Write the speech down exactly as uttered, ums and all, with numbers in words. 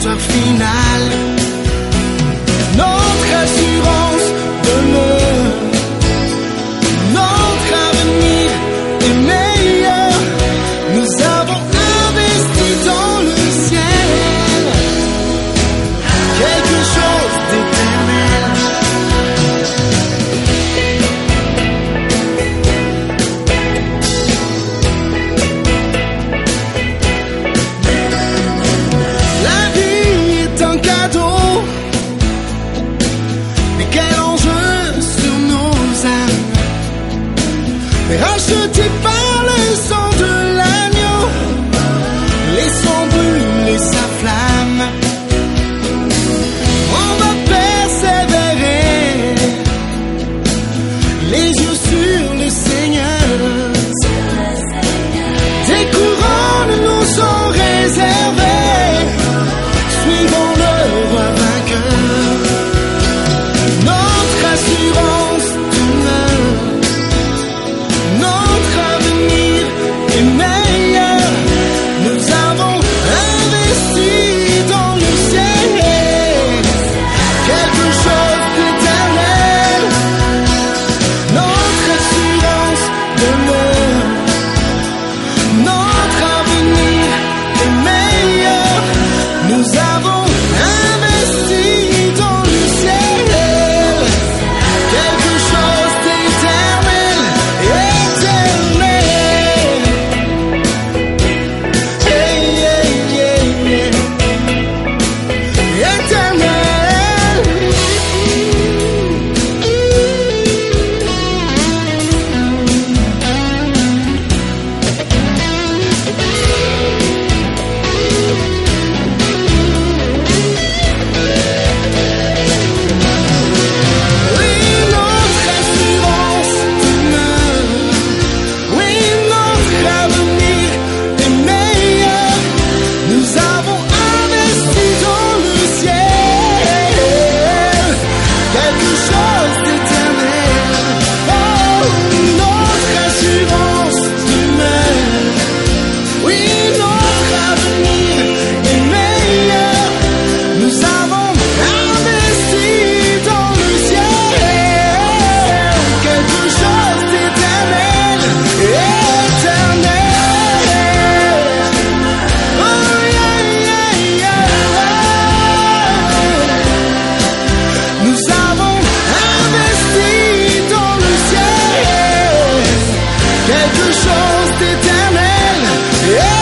victoire finale. Notre assurance demeure, notre avenir est meilleur. Nous avons investi dans le ciel quelque chose d'éternel. La vie est un cadeau, mais quel enjeu sur nos âmes. Racheté par le sang de l'agneau, laissons brûler sa flamme. On va persévérer, les yeux sur le Seigneur. Des couronnes nous sont réservées, suivons le roi vainqueur. Notre assurance demeure, notre avenir est meilleur. Nous avons investi dans le ciel quelque chose d'éternel. Notre assurance demeure, notre avenir est meilleur. Nous avons investi dans le ciel quelque chose d'éternel, éternel. Hey, yeah, yeah, yeah. Éternel. Oui, notre assurance demeure, oui, notre avenir est meilleur. Nous avons investi dans le ciel quelque chose d'éternel. Oh, notre assurance demeure, oui, notre avenir est meilleur. Nous avons investi dans le ciel quelque chose d'éternel, éternel. Oh, yeah, yeah, yeah. Nous avons investi dans le ciel quelque chose d'éternel, éternel.